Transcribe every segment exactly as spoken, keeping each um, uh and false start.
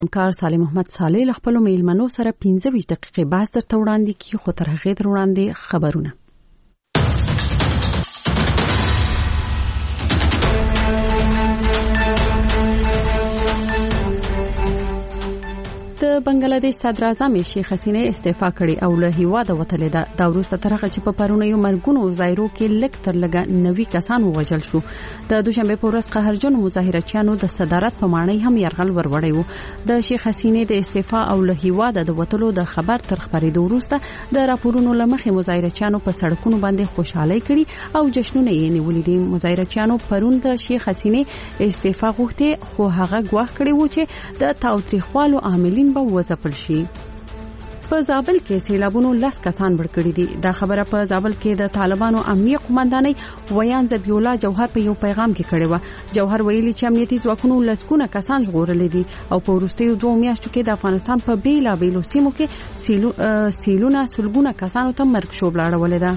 کار سالم محمد صالح له خپل میلمنو سره پنځه ویشت دقیقې بحث درته وړاندې کی خو تر هغه در وړاندې خبرونه. د بنگلاديش صدر اعظم شیخ حسینه استعفا کړې او له هیواده وتلې ده. دا وروسته تر هغه چې په پرونه یو مرګونو ظاهرو کې لک تر لګه نوي کسان ووژل شو. د دوشنبه په ورځ قهرجن مظاهرچیانو د صدارت په معنی هم يرغل وروړی وو. د شیخ حسینه د استعفا او له هیواده د وتلو د خبر تر خبرېدو وروسته د راپورونو لمخې مظاهرچیانو په سړکونو باندې خوشحالي کړي او جشنونه یې نیولې دي. مظاهرچیانو پرون د شیخ حسینه استعفا غوښته خو هغه ګواښ کړی و چې د تاوتریخوالو عاملین به وځپل شي. په زابل کې سیلابونو لس کسان مړ کړي دي. دا خبره په زابل کې د طالبانو امنیه قومندانۍ ویان ذبیح الله جوهر په یو پیغام کې کړی و. جوهر ویلي چې امنیتي ځواکونو لسکونه کسان ژغورلي دي او په وروستیو دوه میاشتو کې د افغانستان په بیلا بیلو سیمو کې سیلو سیلونه سلګونه کسانو ته مرګ شوبله اړولې ده.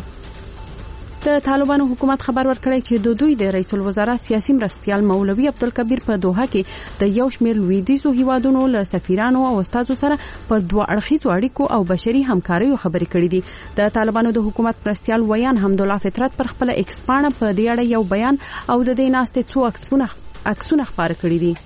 د طالبانو حکومت خبر ورکړی چې د دوی د رئیس الوزرا سیاسي مرستيال مولوي عبدالکبیر په دوحه کې د یو شمېر لویدیزو هیوادونو له سفیرانو او استادو سره پر دوه اړخیزو اړیکو او بشري همکاریو خبرې کړې دي. د طالبانو د حکومت مرستيال ویان حمدالله فطرت پر خپل ایکس پاڼه په دې اړه یو بیان او د دې ناستې څو عکسونه عکسونه خبره کړې دي.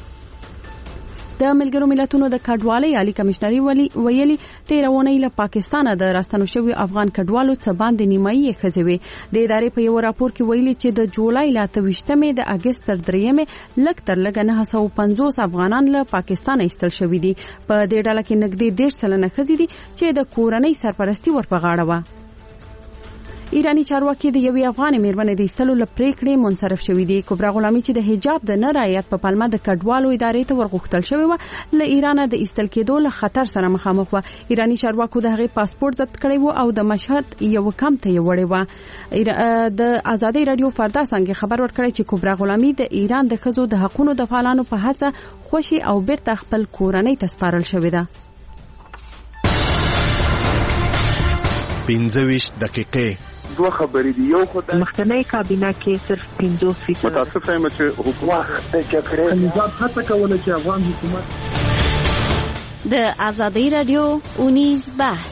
د ملګرو ملتونو د کډوالۍ عالی کمشنري ویلي تیرونی له پاکستانه د راستنو شوی افغان کډوالو څخه باندې نیمایي خزوي. د ادارې په یو راپور کې ویلي چې د جولای لا تویشتمې د اگست تر دریمې لک تر لګ نه سو پنځوس افغانان له پاکستان ایستل شوی دي. په دې ډله کې نږدې ډېر سلنه خزي دي چې د کورنۍ سرپرستی ورپغاړه و. ایرانی چارواکي د یوې افغان میرمنې د ایستلو لپریکړې منصرف شوې دي. کبرا غلامي چې د حجاب د نه رعایت په پلمه د کډوالو ادارې ته ورغښتل شوې و له ایران د ایستل کېدو له خطر سره مخامخ و. ایرانی چارواکو د هغې پاسپورت ضبط کړی و او د مشهد یو کم ته یې وړی و. د آزادۍ رادیو فردا څنګه خبر ورکړی چې کبرا غلامي د ایران د ښځو د حقوقو د فعالانو په هڅه خوشي او بیرته خپل کورنۍ ته سپارل شوې ده. پنځه ویشت دقیقې دوه خبرې دي. یو خو د مخکنی کابینه کې صرف پنځوس فیصد متاسفه یم چې حکومت د جګړې نظام هڅه کوله چې افغان حکومت د آزادۍ رادیو اونیز بحث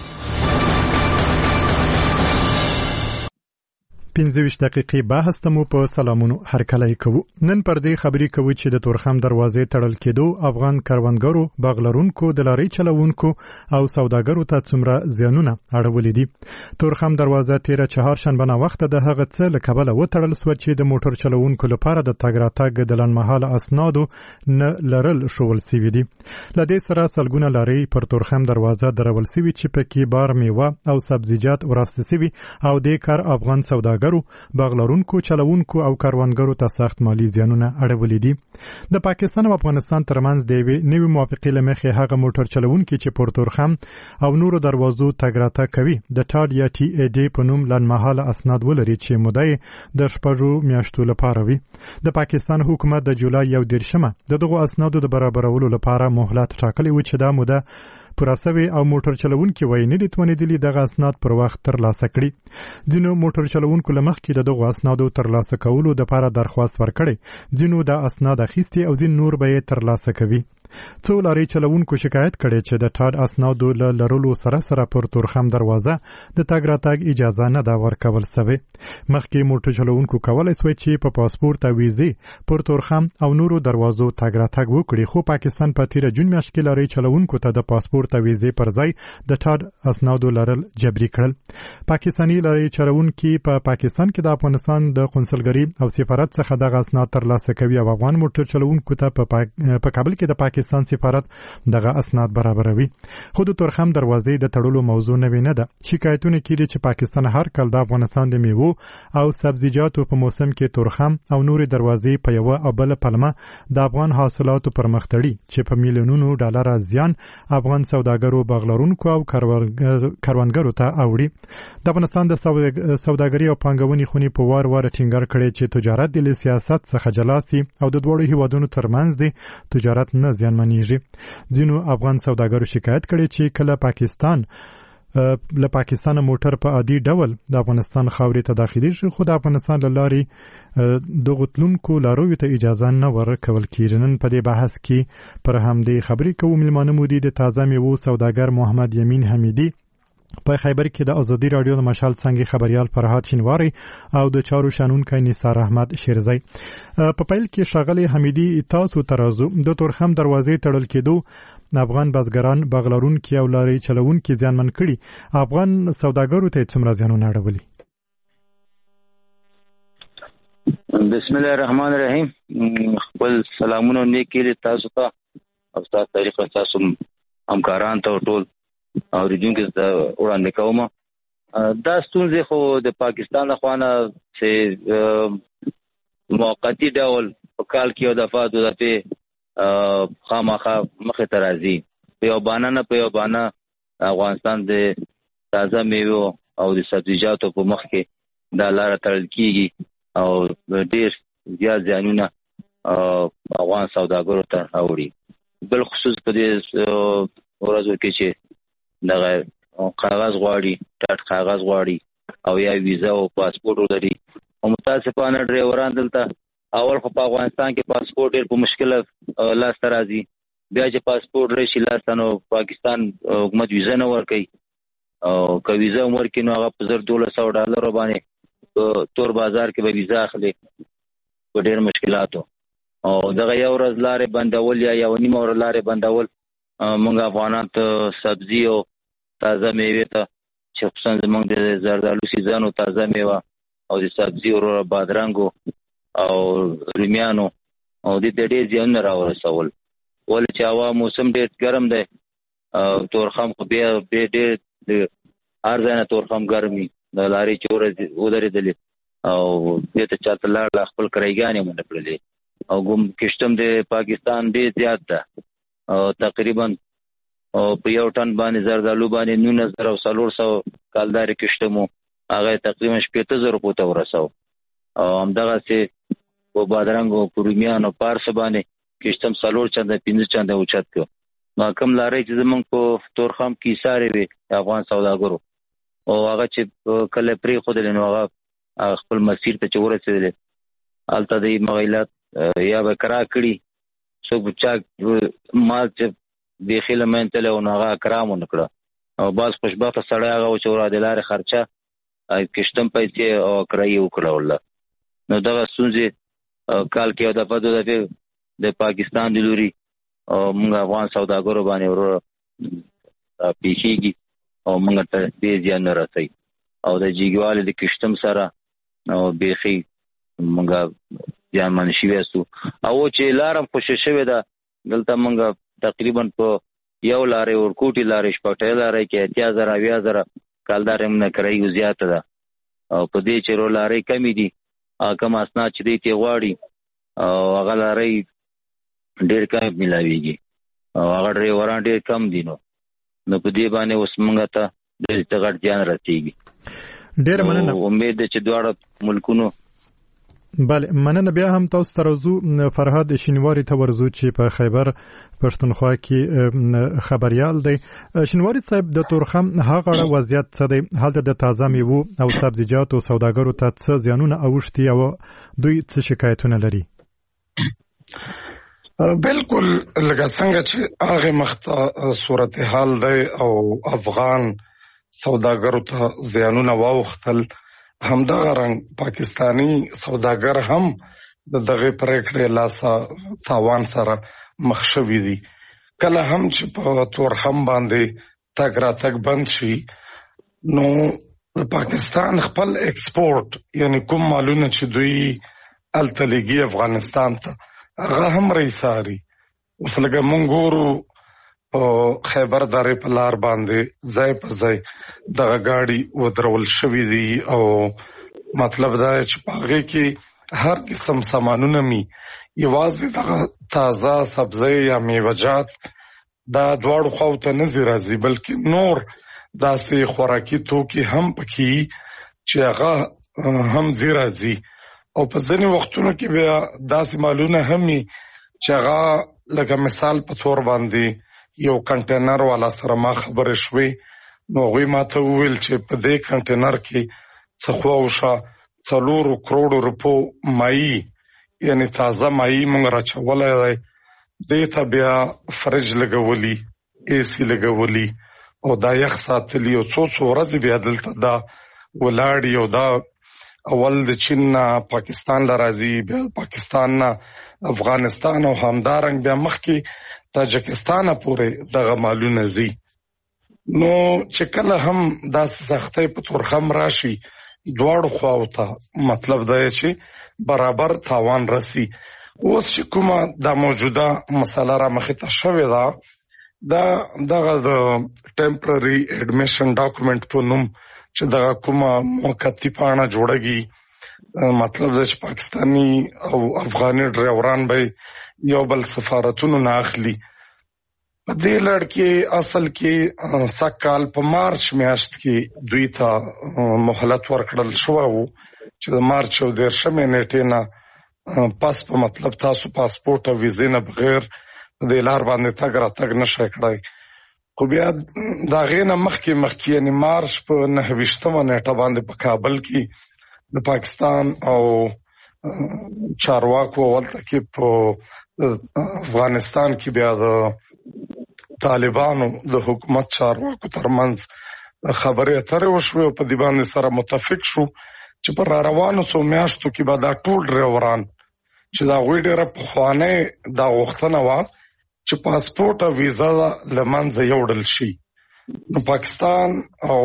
پنځه ویشت دقیقې بحث ته مو په سلامونو هرکلی کوو. نن پر دې خبرې کوو چې د تورخم دروازې تړل کېدو افغان کروندګرو، باغلرونکو، د لارۍ چلوونکو او سوداګرو ته څومره زیانونه اړولي دي. تورخم دروازه تیره چهارشنبه ناوخته د هغه څه له کبله وتړل سوه چې د موټر چلوونکو لپاره د تګ راتګ د لنډمهاله اسنادو نه لرل ښوول سوي دي. له دې سره سلګونه لارۍ پر تورخم دروازه درول سوي چې پکې بار میوه او سبزیجات وراسته سوي او دې کار افغان سوداګر باغلرونکو، چلوونکو او کاروانګرو ته سخت مالی زیانونه اړولي دي. د پاکستان او افغانستان ترمنځ د یوې نوې موافقې له مخې هغه موټر چلوونکي چې پر تورخم او نورو دروازو تګ راتګ کوي د ټاډ یا ټي ای ډي په نوم لنډمهاله اسناد ولري چې موده یې د شپږو میاشتو لپاره وي. د پاکستان حکومت د جولای یو دېرشمه د دغو اسنادو د برابرولو لپاره مهلت ټاکلی و چې دا موده پوره سوی او موټر چلوونکي وایي نه دي توانېدلي دغه اسناد پر وخت ترلاسه کړي. ځینو موټر چلوونکو له مخکې د دغو اسنادو ترلاسه کولو دپاره درخواست ورکړی، ځینو دا اسناد اخیستي او ځین نور به یې ترلاسه کوي. څو لارۍ چلوونکو شکایت کړی چې د ټاډ اسنادو له لرلو سره سره پر تورخم دروازه د تګ راتګ اجازه نه ده ورکول سوې. مخکې موټر چلوونکو کولی سوی چې په پاسپورت او ویزې پر تورخم او نورو دروازو تګ راتګ وکړي، خو پاکستان په تیره جون میاشت کې لارۍ چلوونکو ته د پاسپورت او ویزې پر ځای د ټاډ اسنادو لرل جبري کړل. پاکستاني لارۍ چلوونکي په پا پاکستان کې د افغانستان د قونسلګري او سفارت څخه دغه اسناد ترلاسه کوي او افغان موټر چلوونکو ته په پا پا کابل کې د پاکستان سفارت دغه اسناد برابروي. خو د تورخم دروازې د تړلو موضوع نوې نه ده. شکایتونه کېږي چې پاکستان هر کال د افغانستان د میوو او سبزیجاتو په موسم کې تورخم او نورې دروازې په یوه او بله پلمه د افغان حاصلاتو پر مخ تړي چې په میلیونونو ډالره زیان افغان سوداګرو، باغلرونکو او کروندګرو ته اوړي. د افغانستان د سوداګري او پانګونې خونې په وار وار ټینګار کړی چې تجارت د سیاست څخه جلا سي او د دواړو هیوادونو ترمنځ د تجارت نه زیانمنېږي. ځینو افغان سوداګرو شکایت کړی چې کله پاکستان له پاکستان موټر په عادي ډول د افغانستان خاورې ته داخلي شي، خو د افغانستان له لارې د غتلونکو لارویو ته اجازه نه ورکول کیږي. نن په دې بحث کې پر همدې خبرې کوو. ملمانه مو دي د تازه میوو سوداګر محمد یمین حمیدي، په خیبر کې د ازادي رادیو د مشال څنګه خبريال فرهاد شینواری او د چارو شانونکو نثار احمد شیرزی. په پیل کې شغله حمیدي تاسو ترازو د تورخم دروازې تړل کېدو افغان بازګران بغلرونکو او لاري چلونکو ځانمن کړي، افغان سوداګرو ته څومره زیانونه اړولي؟ بسم الله الرحمن الرحیم. خپل سلامونه نیکې تاسو ته او تاسو طریقه تاسو همکاران ته ټول او ریډینګ د وړاندې کوم. دا ستونزې خو د پاکستان خوانه چې موقتی ډول په کال کې یو دفعه دوه دفعې خامخا مخې ته راځي، په یو بانه نه په یو بانه افغانستان د تازه میوو او د سبزیجاتو په مخ کې دا لاره تړل کېږي او ډېر زیات زیانونه افغان سوداګرو ته اوري. بل خصوص په دې ورځو کې چې دغه کاغذ غواړي، ټاټ کاغذ غواړي او یا ویزا او پاسپورت ولري، او متاسفانه ډرایوران دلته اول خو په افغانستان کې پاسپورت ډېر په مشکله لاس ته راځي، بیا چې پاسپورت راشي لاس ته نو پاکستان حکومت ویزا نه ورکوي، او که ویزا هم ورکوي نو هغه په زر دولس سوه ډالرو باندې تور بازار کې به ویزا اخلي په ډېر مشکلاتو. او دغه یو ورځ لارې بندول یا یو نیمه ورځ لارې بندول موږ افغانان ته سبزي او تازه میوې ته چې خصوصا زموږ د زردالو سیزن او تازه میوه او د سبزي او بادرنګو او رومیانو او د دې ډېر زیانونه راورسول. ولې چې هوا موسم ډېر ګرم دی، تورخم خو بیا ډېر د هر ځای نه تورخم ګرم وي، د لارې چې ودرېدلې او دې ته چاته لاړه خپل کرایګانې مونږ نه کړلې، او ګم کشتم د پاکستان ډېر زیات ده، او تقریبا او په یو ټن باندې زردالو باندې نولس زره او څلور سوه کالدارې کشتمو هغه تقریبا شپېته زره روپو ته ورسو، او همدغسې په بادرنګ او په رومیانو پارس باندې کشتم څلور چنده پنځه چنده اوچت کړو. نو کوم لارۍ چې زموږ په تورخم کې ایسارې وې د افغان سوداګرو، او هغه چې کله پرېښودلې نو هغه خپل مسیر ته چې ورسېدلې هلته د مغیلات یا به کرا کړي، څوک چا مال چې بیخي له منځه تللی و نو هغه کرام ونه کړه، او بعض خوشبخته سړی هغه و چې ورا د لارې خرچه کشتم پیسې او کرایي وکړه ورله. نو دغه ستونزې کال کې یو دفعه دوه دفعې د پاکستان د لوري موږ افغان سوداګرو باندې ور پیښیږي او موږ ته ډېر زیان نه رسوي، او د جیګوالې د کشتم سره نو بیخي موږ زیانمن شوي یاستو. او چې لاره هم خوشې شوې ده دلته موږ تقریبا په یو لارې ورکوټي لارې شپږټۍ لارې کې اتیا زره اویا زره کالدارې موږ نه کرایي زیاته ده، او په دې چې رو لارې کمې دي کوم اسناد چې دی ترې غواړي او هغه لارۍ ډېر کم میلاویږي او هغه ډریوران ډېر کم دي، نو نو په دې باندې اوس موږ ته ډېر غټ زیان رسېږي. ډېر مننه. امید ده چې دواړه ملکونو بله مننه. بیا هم تاسو ترازو فرهاد شینواری ته ورزو چې په خیبر پښتونخوا کې خبريال دی. شینواری صاحب د تورخم هغه وضعیت څه دی؟ هلته د تازه میوو او سبزیجاتو سوداګرو ته څه زیانونه اوښتي او دوی څه شکایتونه لري؟ بالکل لکه څنګه چې هغه مخته صورتحال دی او افغان سوداګرو ته زیانونه واوښتل، همدغه رنګ پاکستانی سوداګر هم د دغه پریکړې لاسه تاوان سره مخ شوي دي. کله هم چې په تورخم باندې تګ راتګ بند شي نو د پاکستان خپل ایکسپورټ یعنی کوم مالونه چې دوی هلته لېږي افغانستان ته هغه هم رایساري. اوس لکه مونږ ګورو په خیبر درې په لار باندې ځای په ځای دغه ګاډي ودرول شوي دي، او مطلب دا چې په هغې کې هر قسم سامانونه مي، یوازې دغه تازه سبزی یا میوهجات دا دواړو خواو ته نه ځي راځي، بلکې نور داسې خوراکي توکي هم پکې چې هغه هم ځي راځي. او په ځینې وختونو کې بیا داسې مالونه هم وي چې هغه لکه مثال په طور باندې یو کنټینر والا سره ما خبرې شوې نو هغوی ماته وویل چې په دې کنټینر کې څه خواوشا څلورو کروڑو روپو مایي یعنی تازه مایي مونږ راچولی دی. دې ته بیا فرج لګولي، اے سی لګولي او دا یخ ساتلي او څو څو ورځې بیا دلته دا ولاړ یو. دا اول د چین نه پاکستان له راځي، بیا پاکستان نه افغانستان او همدارنګ بیا مخکې تاجکستان پورې دغه مالونه ځي. نو چې کله هم داسې سختۍ په تورخم راشي دواړو خواو ته مطلب دا چې برابر تاوان رسی. اوس چې کومه دا موجوده مسله را مخې ته شوې ده دا دغه د ټمپرري اډمیشن ډاکومنټ په نوم چې دغه کومه موقتي پاڼه جوړږي، مطلب دا چې پاکستانی او افغاني ډرایوران به یو بل سفارتونو نه اخلي. په دې لړ کې اصل کې سږ په مارچ میاشت کې دوی ته مهلت ورکړل شوی و چې د مارچ او دېرشمې نیټې نه پس په مطلب تاسو پاسپورټ او ویزې نه بغیر په دې لار باندې تګ راتګ نشئ کړی. خو بیا د هغې نه مخکې مخکې یعنې مارچ په نهه ویشتمه نیټه باندې په کابل کې د پاکستان او چارواکو هلته کې په افغانستان کې بیا د طالبانو د حکومت چارواکو ترمنځ خبرې اترې وشوې او په دې باندې سره متفق شو چې په را روانو څو میاشتو کې به دا ټول ډرایوران چې د هغوی ډېره پخوانۍ دا غوښتنه وه چې پاسپورټ او ویزا له منځه یوړل شي. نو پاکستان او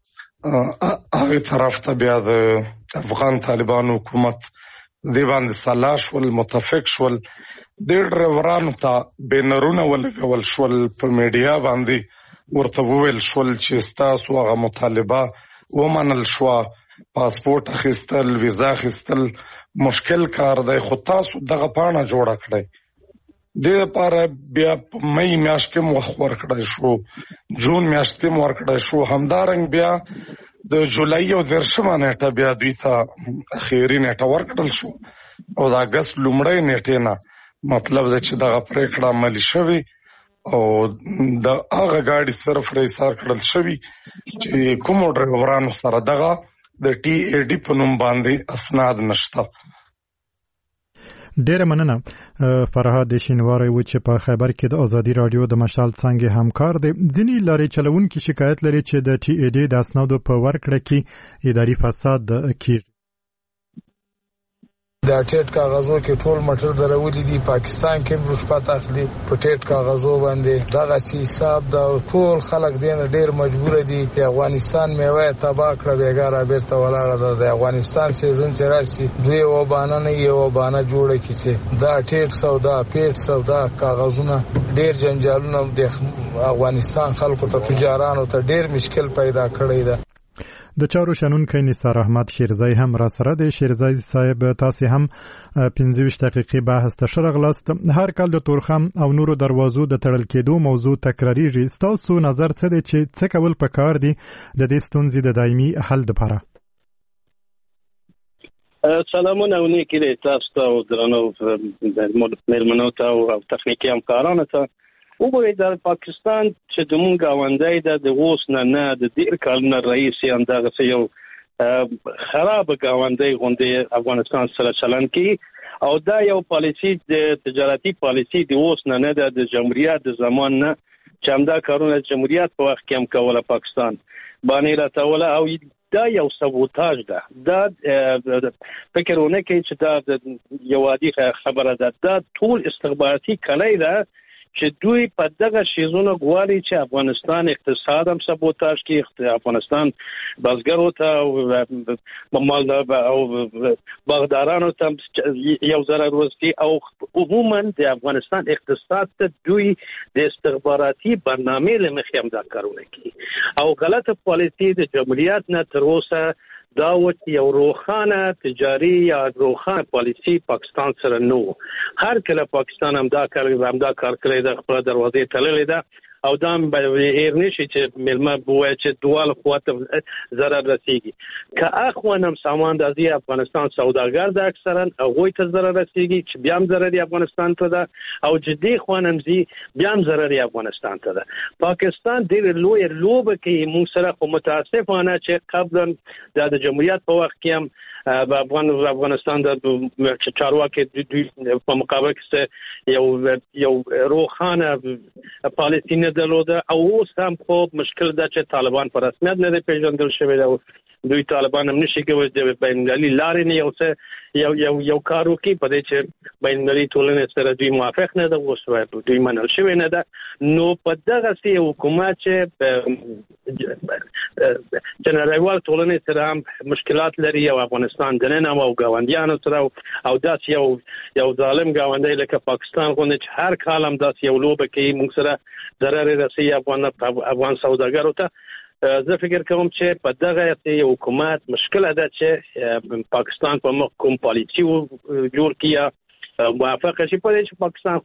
هغې طرف ته بیا د افغان طالبانو حکومت دې باندې سلا شول، متفق شول. دې ډرایورانو ته بینرونه ولګول شول، په میډیا باندې ورته وویل شول چې ستاسو هغه مطالبه ومنل شوه، پاسپورټ اخیستل ویزا اخیستل مشکل کار دی، خو تاسو دغه پاڼه جوړه کړئ. دې لپاره بیا په مئی میاشت کې وخت ورکړی شو، جون میاشت کې ورکړی شو، همدارنګ بیا د جولای او دېرشمه نیټه بیا دوی ته اخیري نیټه ورکړل شو او د اګست لومړۍ نیټې نه مطلب دی چې دغه پرېکړه عملي شوې او د هغه ګاډي صرف رایسار کړل شوي چې کومو ډرایورانو سره دغه د ټي اے ډي په نوم باندې اسناد نشته. ډیره مننه فرهاد شینواری و چې په خیبر کې د ازادي رادیو د مشال څنګه همکار دی. ځینې لارې چلوونکي شکایت لري چې د ټي اے ډي د اسنادو په ورکړه کې اداري فساد کیږي. دا ټیټ کاغذو کې ټول مټر درولې دي، پاکستان کې رشوت اخلي په ټیټ کاغذو باندې، دغه سی حساب دا ټول خلک دین ډیر مجبور دي. په افغانستان میوه تباہ کړه بیګاره بیرته ولاړه ده. د افغانستان سیزن چې راشي دوی وبانه نه یو وبانه جوړه کیږي. دا ټیټ سودا پیټ سودا کاغذونه ډیر جنجالونه د افغانستان خلکو ته تجارانو ته ډیر مشکل پیدا کړی ده. د چارو شنونکی نثار احمد شیرزای هم را سره دی. شیرزای صاحب تاسې هم پنځه ویشت دقیقې بحث ته ښه راغلاست. هر کال د تورخم او نورو دروازو د تړل کېدو موضوع تکراریږي. ستاسو نظر څه دی چې څه کول پکار دي د دې ستونزې د دایمي حل لپاره؟ سلامونه او نیکې دی تاسو ته او درنو مېلمنو ته او تخنیکي همکارانو ته. وګورئ د پاکستان چې زموږ ګاونډی ده د اوس نه نه د ډېر کلونه راهیسې همدغسې یو خرابه ګاونډی غوندې افغانستان سره چلند کوي او دا یو پالیسي د تجارتي پالیسي د اوس نه نه ده د جمهوریت د زمان نه چې همدا کارونه جمهوریت په وخت کې هم کوله پاکستان باندې راتوله او دا یو سبوتاژ ده. دا فکر ونه کوي چې دا یو عادي خبره ده، دا ټول استخباراتي کلی ده چې دوی په دغه شیزونه غواړي چې افغانستان اقتصاد هم سبوتاژ کړي، افغانستان بزګرو ته مال او باغدارانو ته یو ضرر ورسي او عموما د افغانستان اقتصاد ته دوی د استخباراتي برنامې له مخې هم دا کارونه کوي او غلطه پالیسي د جمهوریت نه تر اوسه دا و چې یو روښانه تجاري یا روښانه پالیسي پاکستان سره نه و. هر کله پاکستان هم دا کار هم دا کار کړی ده، خپله دروازې تړلې ده او دا هیر نشي چې ملما بوای چې دوال خواته ضرر رسیږي. که اخوانم ساماندازي افغانستان سوداګر د اکثرا هغوی ته ضرر رسیږي چې بیا هم ضرر افغانستان ته ده او جدي خوانم زی بیا هم ضرر افغانستان ته ده. پاکستان ډېر لوی لوبه کوي موږ سره، خو متاسفانه چې قبلا د جمهوریت په وخت کې هم په افغان افغانستان د چارواکي په مقابل کې یو یو روخانه پالیسی نه درلوده او اوس هم خو مشکل ده چې طالبان په رسمیت نه پیژندل شوی ده. دوی طالبان هم نشي کولی د بین المللي لارې نه یو څه یو یو یو کار وکړي په دې چې بین المللي ټولنې سره دوی موافق نه ده، اوس دوی منل شوی نه ده. نو په دغسې حکومت چې چې نړیوال ټولنې سره هم مشکلات لري او افغانستان دننه او ګاونډیانو سره او داسې یو یو ظالم ګاونډی لکه پاکستان غوندې چې هر کال هم داسې یو لوبه کوي موږ سره ضرر رسوي افغان افغان سوداګرو ته. زه فکر کوم چې په دغه یو حکومت مشکله ده چې پاکستان په مخ کوم پالیسی جوړ کیا موافقه شي په دې چې پاکستان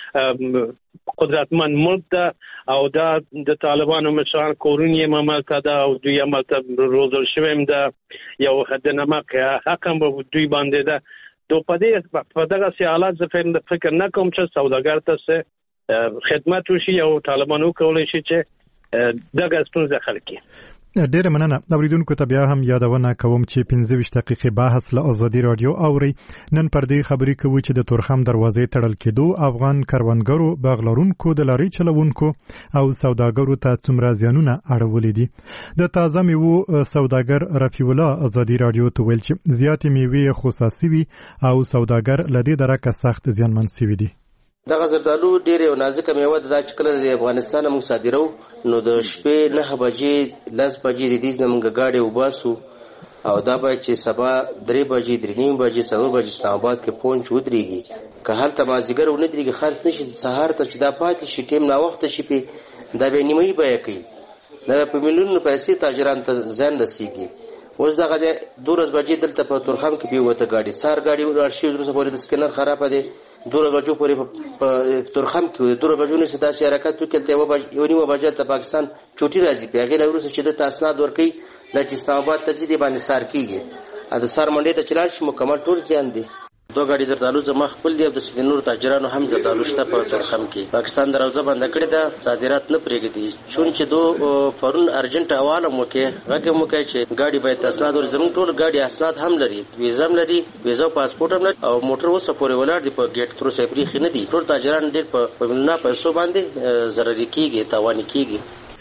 خو قدرتمن ملک ده او دا د طالبانو مشران کورونی مملکت ده او دوی عملته روزل شویم ده یو حد نمک حق هم دوی باندې ده. دو په دې په دغه حالات زه فکر نه کوم چې سوداګر ته خدمت وشي او طالبانو کولی شي چې دغه ستونزه حل کړي. ډیره مننه. اوریدونکو ته بیا هم یادونه کوم چې پنځه ویشت دقیقې بحث له ازادي رادیو اوري. نن پر دې خبرې کوو چې د تورخم دروازې تړل کېدو افغان کروندګرو، باغلرونکو، د لارۍ چلوونکو او سوداګرو ته څومره زیانونه اړولې دي. د تازه میوو سوداګر رفیع الله ازادي رادیو ته ویل چې زیاتې میوې خصاصي وي او سوداګر له دې درکه سخت زیانمن شوي دي. دغه زردالو ډېر یو نازکه میوه ده چې کله د افغانستان موږ صادرو نو د شپې نه بجې لس بجې د دې نه موږ ګاډي وباسو او دا باید چې سبا درې بجې درې نیم بجې څلور بجې اسلام آباد کې پونچ ودرېږي. که هلته مازدیګر ونه درېږي خرڅ نه شي، سهار ته چې دا پاتې شي ټیم ناوخته شي پې دا بیا نیمایي بیه کوي، دا په میلیونونو پیسې تاجرانو ته زیان رسېږي. اوس دغه دی دولس بجې دلته په تورخم کې بېوته ګاډي سهار ګاډي ولاړ شي وروسته پورې د سکینر خرابه دی دولس بجو پورې په تورخم کې دولس بجو نه داسې حرکت وکړي هلته یو نیمه بجه ته پاکستان چوټي راځي په هغې نه وروسته چې دلته اسناد ورکوي دا چې اسلام آباد ته ځي دې باندې سار کېږي د سار منډۍ ته چې لاړ شي مکمل ټول زیان دی. دو ګاډي زردالو زما خپل دی او د نورو تاجرانو هم زردالو شته په تورخم کې. پاکستان دروازه بنده کړې ده، صادرات نه پرېږدي چون چې دو پرون ارجنټ حواله مو کې غږ مو کوي چې ګاډي باید اسناد ور زموږ ټول ګاډي اسناد هم لري، ویزا هم لري، ویزا او پاسپورټ هم لري او موټر اوس پورې ولاړ دی په ګیټ تر اوسه پرېښي نه دي. ټول تاجران ډېر په نه پیسو باندې ضرري کېږي، تاواني کېږي.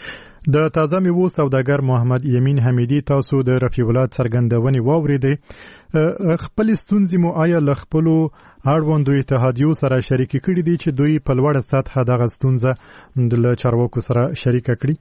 د تازه میوو سوداګر محمد یمین حمیدی تاسو د رفیع الله څرګندونې واوریدې. خپل ستونزې مو آیا له خپلو اړوندو اتحادیو سره شریکې کړي دي چې دوی په لوړه سطحه دغه ستونزه له چارواکو سره شریکه کړي؟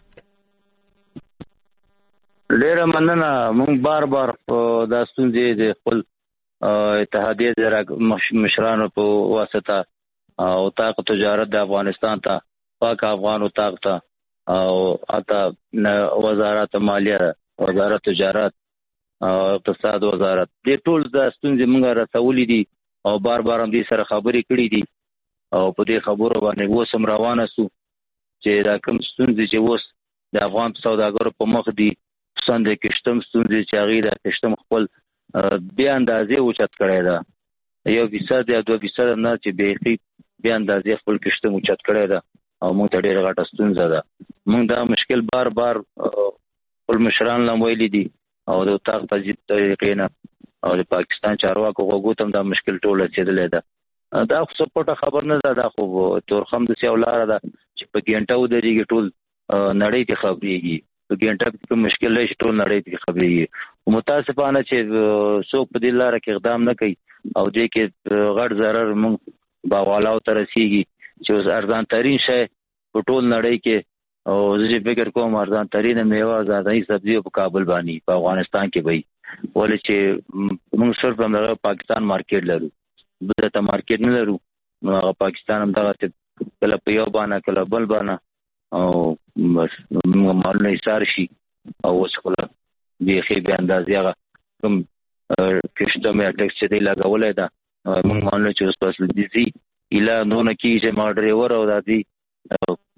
ډېره مننه. موږ بار بار دا ستونزې د خپل اتحادیې د مشرانو په واسطه او طاق تجارت د افغانستان ته پاک افغان طاق ته او اته وزارت مالیه، وزارت تجارت او اقتصاد وزارت دې ټول د ستونزې موږ رسولې دي او بار بار هم دې سره خبرې کړې دي او په دې خبرو باندې اوس هم روانه سو چې دا کوم ستونزې چې اوس د افغان سوداګرو په مخ دي څنګه کشتم ستونزې چې هغې د کشتم خپل بې اندازې اوچت کړی ده، یو فیصد یا دوه فیصد نه چې بیخي بې اندازې خپل کشتم اوچت کړی ده او موږ ته ډېره غټه ستونزه ده. موږ دا مشکل بار بار خپل مشران له ویلي دي او د طاق تجدید طریقې نه او د پاکستان چارواکو غوږو ته هم دا مشکل ټول رسېدلی ده. دا خو څه پټه خبر نه ده، دا خو تورخم داسې یو لاره ده چې په ګینټه ودرېږي ټول نړۍ کې خبرېږي، په ګینټه کې کوم مشکل راشي ټول نړۍ کې خبرېږي. متاسفانه چې څوک په دې لاره کې اقدام نه کوي او دې کې غټ ضرر موږ باغوالو ته رسېږي چې اوس ارزان ترین شی په ټول نړۍ کې او زه فکر کوم ارزان ترین میوه غذایي سبزي په کابل باندې په افغانستان کې وي، ولې چې موږ صرف همدغه پاکستان مارکیټ لرو، بل ته مارکیټ نه لرو. نو هغه پاکستان همدغه کله په یو باندې کله بل باندې او بس مالونه ایثار شي او اوس خلا بیخي بې اندازې هغه کوم کشتم یا ټکس چې دی لګولی ده موږ مالونه چې اوس په اصل دي اله نونه کېږي چې ما ډریور او دا دي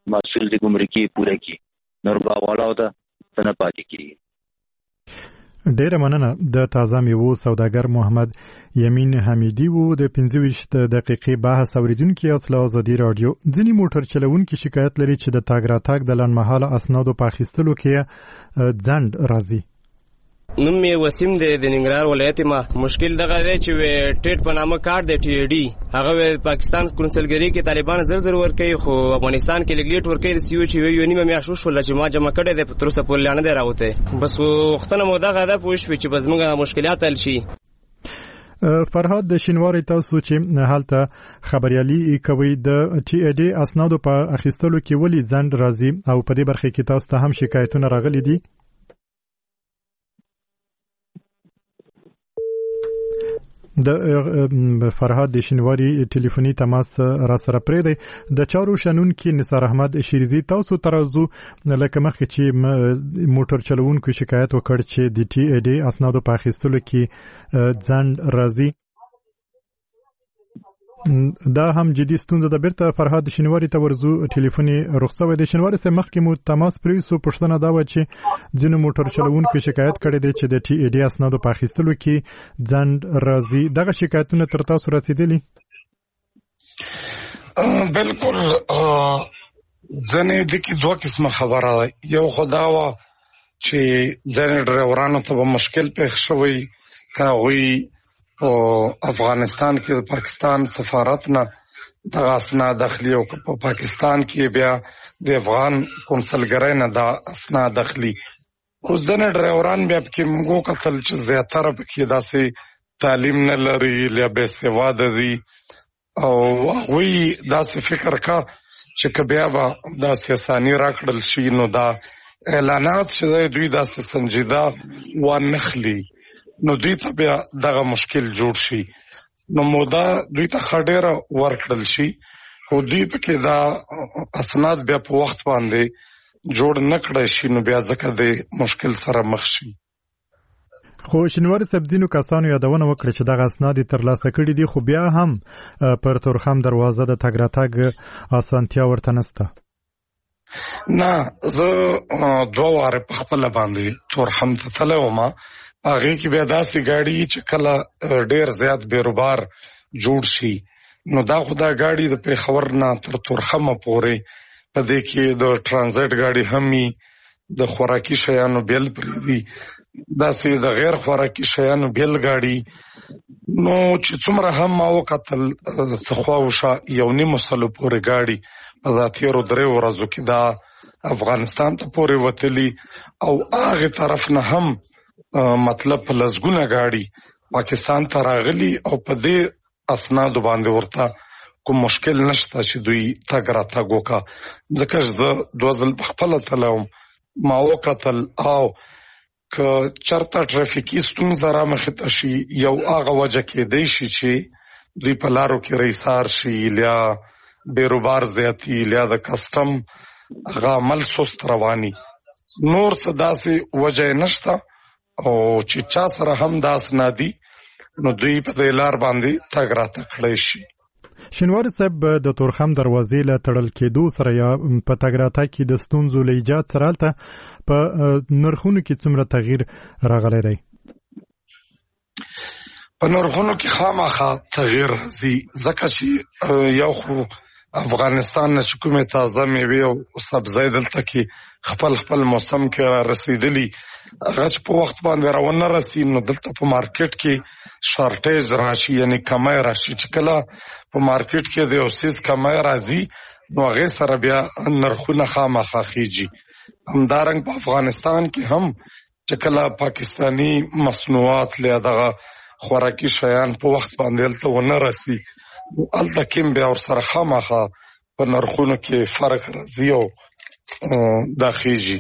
مسؤل د ګمرکي پوره کی نور باوالاو ته څنګه پاتې کیږي. ډیره مننه. د تازه میوو سوداګر محمد یمین حمیدی وو د پنځه ویشت دقیقې بحث اوریدونکو اصل ازادي رادیو. ځینی موټر چلوونکي شکایت لري چې د تاګ راتاګ د لنډمهاله اسنادو په اخیستلو کې ځنډ راځي. نوم می وسیم د ننګرهار ولایت ما مشکل دغه دی چې ټیټ په نامه کارت د ټي ای ډي هغه پاکستان کونسلګری کې طالبان زر زر ورکوي خو افغانستان کې لګلیټ ورکوي د سی او چې وی نیمه میاشت شول چې ما جمع کړی د تر اوسه پورې نه دی راوته. بس وختونه مو دغه ده پوه شوي چې بس موږ مشکلات حل شي. فرهاد د شینواری تاسو چې حالته خبريالي کوي د ټي ای ډي اسنادو په اخیستلو کې ولې ځنډ راځي او په دې برخه کې تاسو ته هم شکایتونه راغلي دي؟ د فرهاد د شینواری ټلیفوني تماس را سره پرې دی. د چارو شنون کې نثار احمد شیرزي تاسو ترازو لکه مخکې چې موټر چلوونکو شکایت وکړ چې د ټي ای ډي اسنادو په اخیستلو کې ځنډ راځي. دا هم جدي ستونزه ده. بیرته فرهاد شینواری ته ورزو ټلیفوني رخصوي د شینواری سره مخکې مو تماس پرې سو پښتنه دا و چې ځینو موټر چلوونکو شکایت کړی دی چې د ټي ای ډي اسنادو په اخیستلو کې ځنډ راځي. دغه شکایتونه تر تاسو رسیدلي؟ بالکل ځنې د کې دوه قسمه خبره ده. یو خداوا چې ځنې ډرایورانو ته مشکل پیښ شوی کاوی او افغانستان کې د پاکستان سفارت نه د اسناد داخلي او په پاکستان کې بیا د افغان کونسلګرۍ نه د اسناد داخلي او ځنه ډرایوران بیا کې موږ کتل چې زیاتره پکې داسې تعلیم نه لري یا بې سواده دي او وی داسې فکر کا چې بیا به داسې اساني راکړل شي نو دا اعلانات چې دوی داسې سنجیده ونخلي نو دوی ته بیا دغه مشکل جوړ شي. نو مودا دوی ته خډېره ورکړل شي خو دوی پکې دا اسناد بیا په وخت باندې جوړ نه کړی شي نو بیا ځکه د مشکل سره مخ شي. خو شینواری سبزینو کسانو یادونه وکړه چې دغه اسناد ترلاسه کړي دي خو بیا هم پر تورخم دروازه د تګ راتګ اسانتیا ورته نشته. نه زه دوه واره په خپل باندې تورخم ته تللی وم. هغه کې بیا داسې ګاډي چې کله ډیر زیات بیروبار جوړ شي نو دا خدا ګاډي د پیښور نه تر تورخمه پورې په دې کې د ترانزیت ګاډي همي د خوراکي شیانو بیل پریدي داسې د غیر خوراکي شیانو بیل ګاډي نو چې څومره هم ما وکتل څخواوشه یو نیم سلو پورې ګاډي په ذاتیرو درې ورځو کې دا افغانستان ته پورې وتلی او هغه طرف نه هم مطلب په لزګونه گاډي پاکستان ته راغلي او په دې اسناد باندې ورته کوم مشکل نشته چې دوی تګ راتګ وکا ځکه زه دوه ځل په خپل تلوم ما وکتل او که چرته ټرافیکي ستونزه را مخې ته شي یو هغه وجه کېدی شي چې دوی په لارو کې ریسار شي یا بیروبار زیاتی یا د کسټم هغه عمل سست رواني نور څه داسې وجه نشته او چې چا سره هم داس نادي نو دوی په دې لار باندې تګ راتګ کړی شي. شینواری صاحب د تورخم دروازې له تړل کېدو سره یا په تګ راتګ کې د ستونزو له ایجاد سره هلته په نرخونو کې څومره تغییر راغلی دی؟ په نرخونو کې خامخا تغییر راځي ځکه چې یو خو افغانستان نه چې کومې تازه میوې او سبزۍ دلته کې خپل خپل موسم کې را رسیدلي هغه چې په وخت باندې راونه رسي نو دلته په مارکیټ کې شارټیج راشي یعنی کمای راشي چې کله په مارکیټ کې د یو څیز کمای راځي نو هغې سره بیا نرخونه خامخا خیږي. همدارنګ په افغانستان کې هم چې کله پاکستاني مصنوعات له دغه خوراکي شیان په وخت باندې هلته ونه رسي هلته کې بیا ورسره خامخا په نرخونو کې فرق راځي او دا خیږي.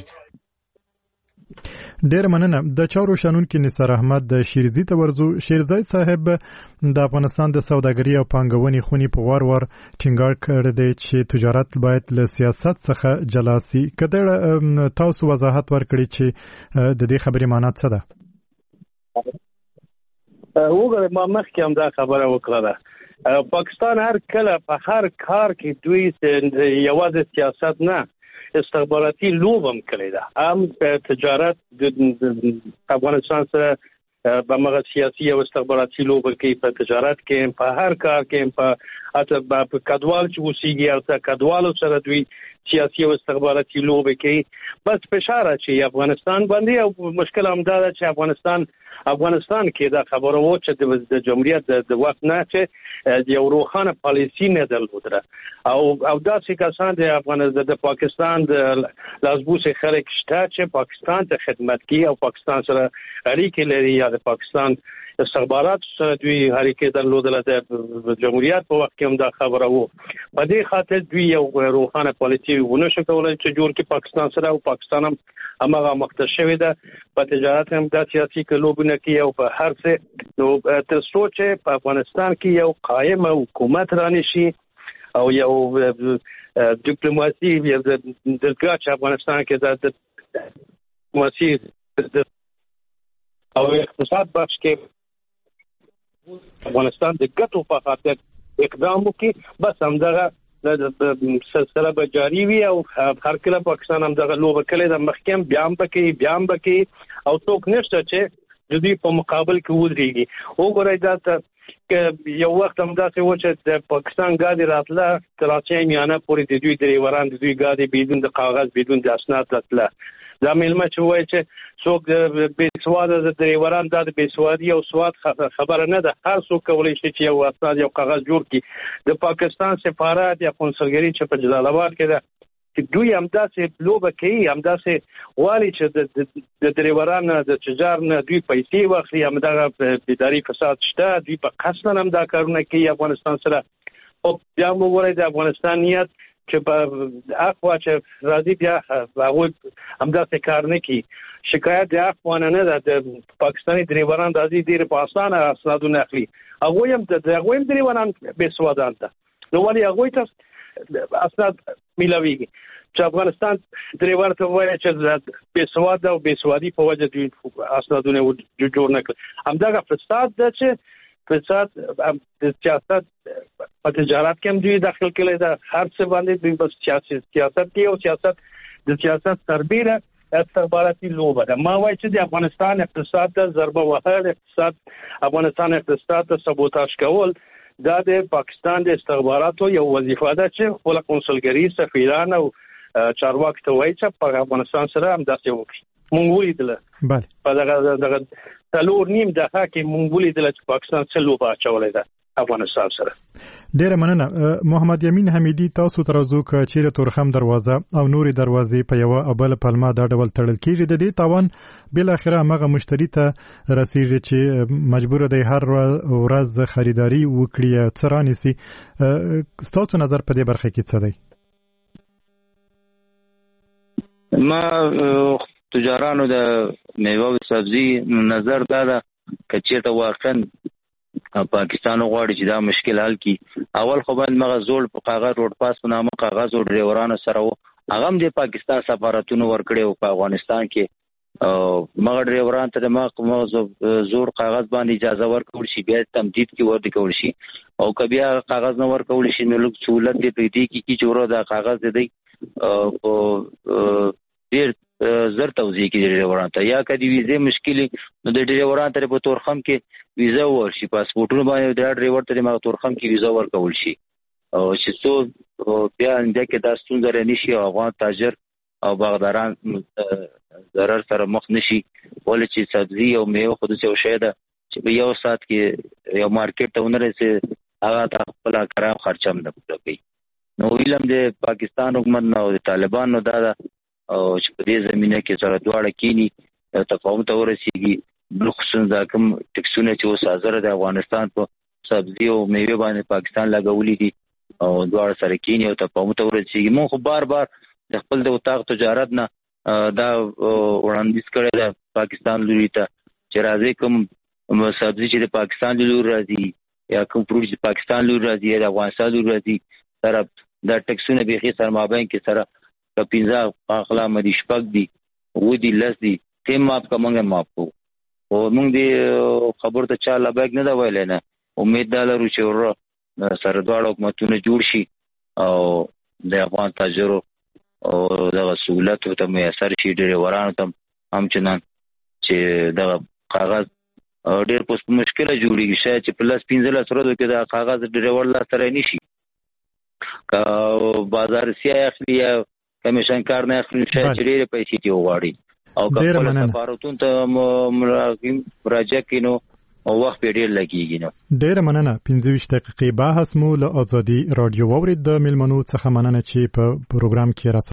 ډیر مننه. د چارو شنونکو نثار احمد شیرزي ته ورزو. شیرزي صاحب د افغانستان د سوداګرۍ او پانګونې خونی په وار وار ټینګار کړی دی چې تجارت باید له سیاست څخه جلا سي. کله تاسو وضاحت ورکړئ چې د دې خبرې معنی څه ده؟ وګوره ما مخکې هم دا خبره وکړه پاکستان هر کله په هر کار کې دوی یوازې سیاست نه استخباراتي لوبم کړی ده. هم په تجارت د افغانستان سره په مغه سیاسي او استخباراتي لوب کې په تجارت کې په هر کار کې په اته په کډوال چې وسیږي او څه کډوالو سره دوی سیاسي او استخباراتي لوب کې بس فشار چې افغانستان باندې او مشکل هم دا چې افغانستان افغانستان کې دا خبره و چې د جمهوریت د وخت نه چې یو روښانه پالیسی نه درلوده او او دا چې کسان د افغانستان د پاکستان د لازبوس خلک شته چې پاکستان ته خدمت کوي او پاکستان سره اړیکې لري یا د پاکستان استخبارات سره دوی اړیکې درلودل د جمهوریت په وخت کې هم دا خبره و. په دې خاطر دوی یو روښانه پالیسی ونه شو کولای چې جوړ کې پاکستان سره او پاکستان هم هغه مختصوي ده په تجارت هم د سیاسي کلوبونه کې او په هر څه نو تر سوچ په افغانستان کې یو قائم حکومت رانشي او یو ډیپلوماسي یو د دغه افغانستان کې د ډیپلوماسي او اقتصاد بخش کې افغانستان د ګټو په خاطر اقدام وکړي بس همدغه د سلسله به جاری وي او هر کله پاکستان همدغه لوبه کړي د مخکم بیا هم پکې بیا هم پکې او څوک نشته چې د دې په مقابل کې ودرېږي. وګورئ دا ته یو وخت هم داسې و چې د پاکستان ګاډي راتله کراچۍ میانه پورې د دوی ډریوران د دوی ګاډي بدون د کاغذ بدون د اسناد راتله. دا ملمه چې وایي چې څوک د بې سواده د ډریوران د بې سوادي او سواد خبره نه ده. هر څوک کولی شي چې یو اسناد یو کاغذ جوړ کړي. د پاکستان سفارت یا قونسلګري چې په جلال آباد کې ده چې دوی همداسې لوبه کوي همداسې غواړي چې د ډریوران د تجار نه دوی پیسې واخلي همدغه اداري فساد شته دوی په قصد هم دا کارونه کوي افغانستان سره. او بیا وګورئ د افغانستان نیت چې په اخوا چې راځي بیا هغه همداسې کار نه کوي. شکایت د اخوانه نه ده د پاکستاني ډریوران راځي ډیر په اسانه اسنادونه اخلي هغه هم د هغه هم ډریوران به سوادان ته نو ولې هغه ته اسناد ملويږي چې افغانستان ډریور ته وایي چې به سواد او به سوادي په وجه دوی اسنادونه جوړ نه کړ. همدغه فساد ده چې فساد د سیاست په تجارت کې هم دوی داخل کړي ده. هر څه باندې دوی بس سیاست سیاست کې او سیاست د سیاست سربیره استخباراتي لوبه ده. ما وایي چې د افغانستان اقتصاد ته ضربه وهل اقتصاد افغانستان اقتصاد ته سبوتاژ کول دا د پاکستان د استخباراتو یو وظیفه ده چې خپل قونسلګري سفیران او چارواکي ته وایي چې په افغانستان سره هم داسې وکړي. مونږ ولیدل بله په دغه دغه تلور نیم دغه کې مونږ ولیدل چې پاکستان څه لوبه اچولې ده افغانستان سره. ډیره مننه محمد یمین حمیدي. تاسو تر اوسه چیرې تورخم دروازه او نوري دروازې په یو او بل پلمه دا ډول تړل کیږي د دې تاوان بل اخره هغه مشتری ته رسیږي چې مجبور دی هر ورځ خریداري وکړي څرانی سي. تاسو نظر په دې برخه کې څه دی؟ ما تجارانو د میوه او سبزي نظر دا ده کچې ته واقعا پاکستان غواړي چې دا مشکل حل کړي. اول خو باندې مغه زوړ په کاغذ روډ پاس په نامه کاغذ او ډریورانو سره و هغه هم د پاکستان سفارتونو ورکړي او په افغانستان کې مغه ډریوران ته د مغه زوړ کاغذ باندې اجازه ورکول شي بیا تمدید کې ورته کول شي او کبیا کاغذ نه ورکول شي نو لږ سہولت دی په دې کې چې جوړه دا کاغذ دی او ډیر زر توزیع کې ډریوران ته یا کدي ویزه مشکلې نو د ډریوران ته په تورخم کې ویزه ورشي پاسپورټونه باندې د ډریور ته د تورخم کې ویزه ورکول شي او چې څو بیا انده کې د ستونزې نشي او افغان تاجر او باغداران ضرر سره مخ نشي. ولې چې سبزي او میوه خود څه شي ده چې په یو سات کې یو مارکیټ ته ونرسي هغه خپل کرام خرچم نه کوي. نو ویلم د پاکستان حکومت نو د طالبانو دا او چې په دې زمينه کې سره دواړه کینی تفاهم ته ورسیږي. بل خصوصا دا کوم ټکسونه چې اوس حاضر د افغانستان په سبزي او میوه باندې پاکستان لګولې دي او دواړه سره کینی او تفاهم ته ورسیږي. مونږ خو بار بار د خپل د اتاق تجارت نه دا وړاندیز کړی دا پاکستان لوري ته چې راځي کوم سبزي چې د پاکستان لوري راځي یا کوم فروټ چې پاکستان لوري راځي یا د افغانستان لوري راځي سره دا ټکسونه به خې سره مابین کې سره په پنځه اخلا مدي شپږ دي و دي لس دي تیم ماپ کا مونږه ماپ کو او مونږ دې خبر ته چا لباک نه دا ویل نه امید دا لرو چې ور سره دواړه حکومتونه جوړ شي او د افغان تاجرو او د سہولت ته میسر شي ډریورانو ته هم چنان چې د کاغذ ډېر په مشکله جوړیږي شاید چې په لاس پنځه لاس ورځو کې د کاغذ ډریور لاس سره نشي که بازار سیاه اخلي یا کمیشن کار نه اخلي شاید چې ډېرې پیسې کې وغواړي او که خپل سفارتون ته مراجعه کینو او وخت په ډیر لګیږي نو ډیر مننه پنځه ویشت دقیقې بحث مو له ازادي رادیو واورید د ملمنو څخه مننه چې په پروګرام کې را